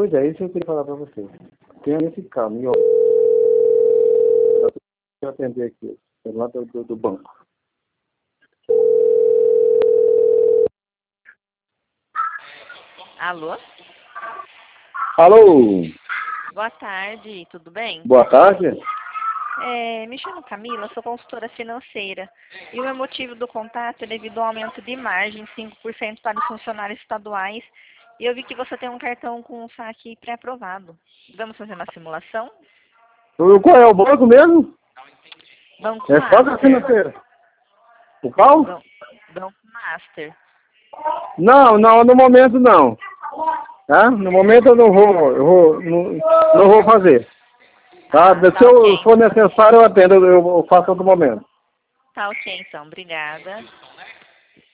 Pois é, isso que eu queria falar para você. Tenha esse calma. E, ó, deixa eu atender aqui, lá do banco. Alô? Alô? Boa tarde, tudo bem? Boa tarde. Me chamo Camila, sou consultora financeira. E o meu motivo do contato é devido ao aumento de margem, 5% para os funcionários estaduais. E eu vi que você tem um cartão com saque pré-aprovado. Vamos fazer uma simulação? Qual é o banco mesmo? Banco É Banca Master. Financeira. O qual? Banco Master. Não, no momento não. Tá? No momento eu não vou fazer. Tá? Se Ok. for necessário eu atendo, eu faço outro momento. Tá ok, então. Obrigada.